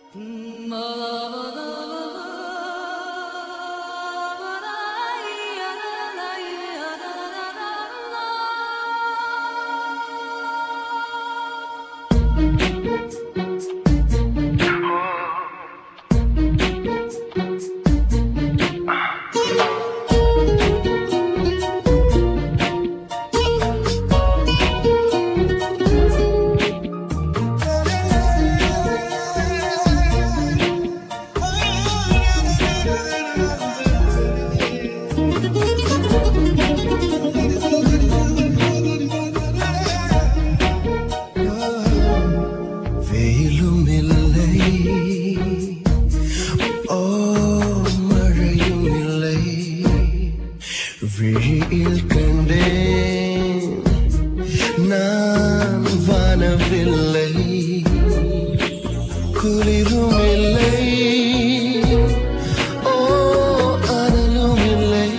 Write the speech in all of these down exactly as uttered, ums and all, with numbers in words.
விழியில் கண்டேன் நான் வானவில்லை, குளிரும் இல்லை, ஓ அனலும் இல்லை,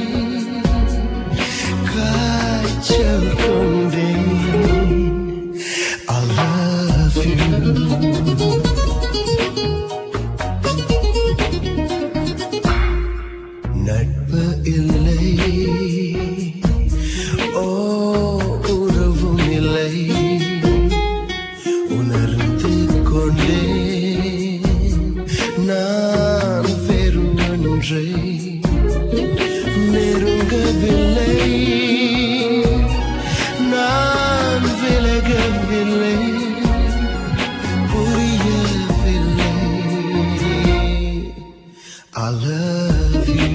காய்ச்சல் கொண்டேன். I love you. நட்பு இல்லை, ஓ உறவும் இல்லை, உணர்ந்து கொண்டேன் நான் வேறு ஒன்றை நெருங்கவில்லை, நான் விலகவில்லை, புரியவில்லை. I love you.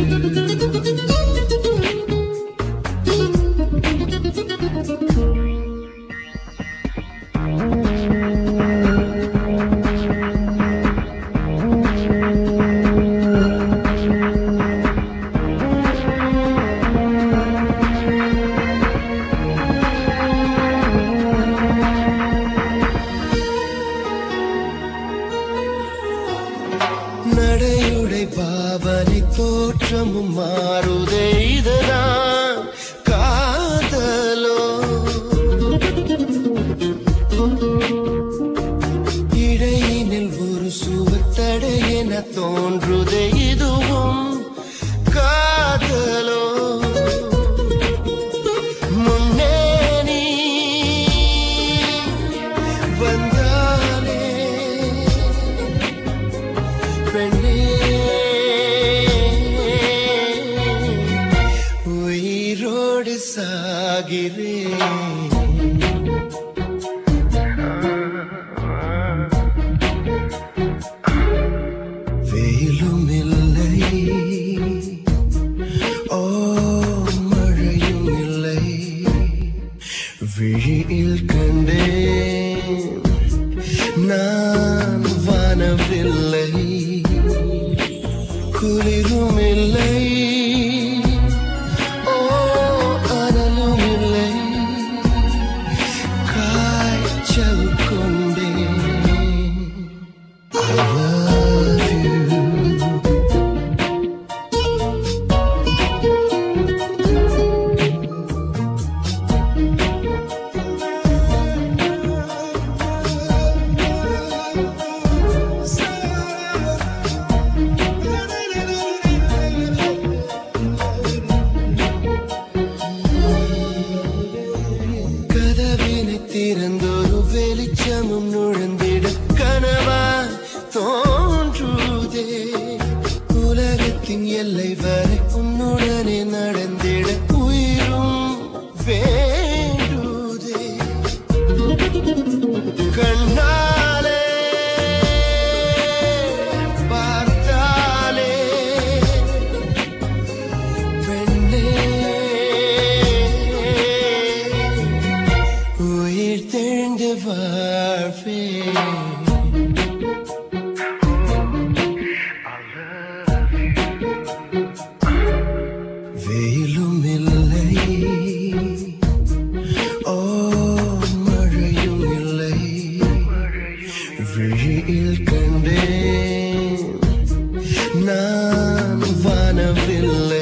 நடையுடை பாவனை தோற்றமும் மாறுதே, இதுதான் காதலோ? இடையினில் ஒரு சுவத்தடை என தோன்றுதே, இதுவும் காதலோ? முன்னே நீ வந்தாலே பெண்ணே, உயிரோடு சாகிறேன். வெயிலும் இல்லை, ஓ மழையும் இல்லை, விழியில் கண்டேன் நான் வானவில்லை, குளிரும் இல்லை, ஓ அனலும் இல்லை, காய்ச்சல் கொண்டேன். I love you. கதவினை திறந்தொரு வெளிச்சமும் நுழைந்திட கனவா தோன்றுதே, உலகத்தின் எல்லை வரை உன்னுடனே நடந்திட உயிரும் வேண்டுதே. கண்ணாலே பார்த்தாலே பெண்ணே, உயிர் தெழுந்து வாழ்வேன். வெயிலும் இல்லை, ஓ மழையும் இல்லை, விழியில் கண்டேன் நான் வானவில்லை,